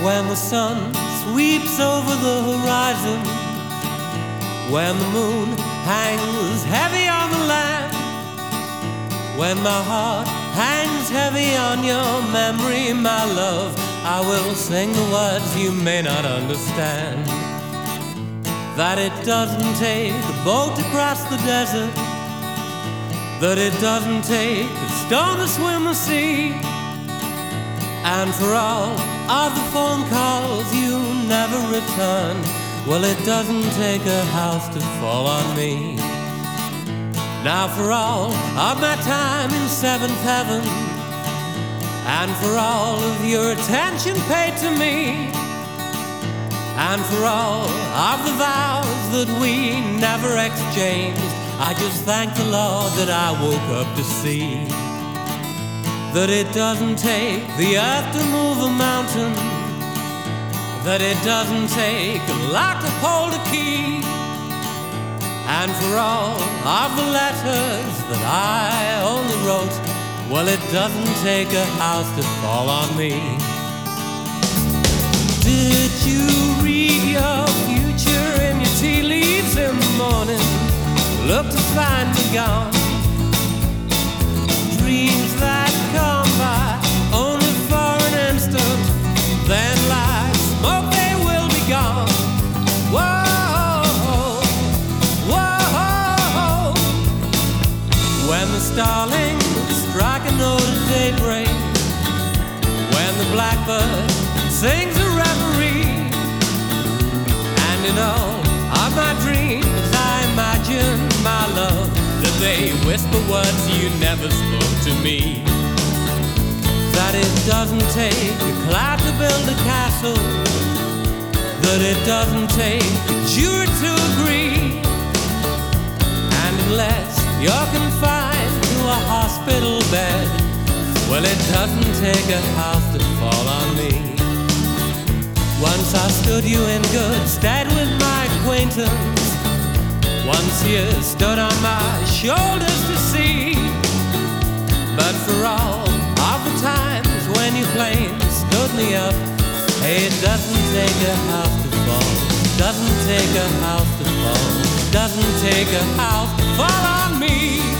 when the sun sweeps over the horizon, when the moon hangs heavy on the land, when my heart hangs heavy on your memory, my love, I will sing the words you may not understand. That it doesn't take a boat to cross the desert, that it doesn't take a stone to swim the sea, and for all of the phone calls you never returned, well, it doesn't take a house to fall on me. Now for all of my time in seventh heaven, and for all of your attention paid to me, and for all of the vows that we never exchanged, I just thank the Lord that I woke up to see that it doesn't take the earth to move a mountain, that it doesn't take a lock to hold a key, and for all of the letters that I only wrote, well, it doesn't take a house to fall on me. Did you read your future in your tea leaves in the morning? Look to find me gone. Dreams that come by only for an instant, then like smoke they will be gone. Whoa, whoa. When the starlings strike a note at daybreak, when the blackbird sings a reverie, and in all of my dreams I imagine, my love, that they whisper words you never spoke to me. That it doesn't take a cloud to build a castle, that it doesn't take a jury to agree, and unless you're confined to a hospital bed, well, it doesn't take a house to fall on me. Once I stood you in good stead with my acquaintance, once you stood on my shoulders to see, but for all of the times when you plain stood me up, hey, it doesn't take a house to fall, doesn't take a house to fall, doesn't take a house to fall on me.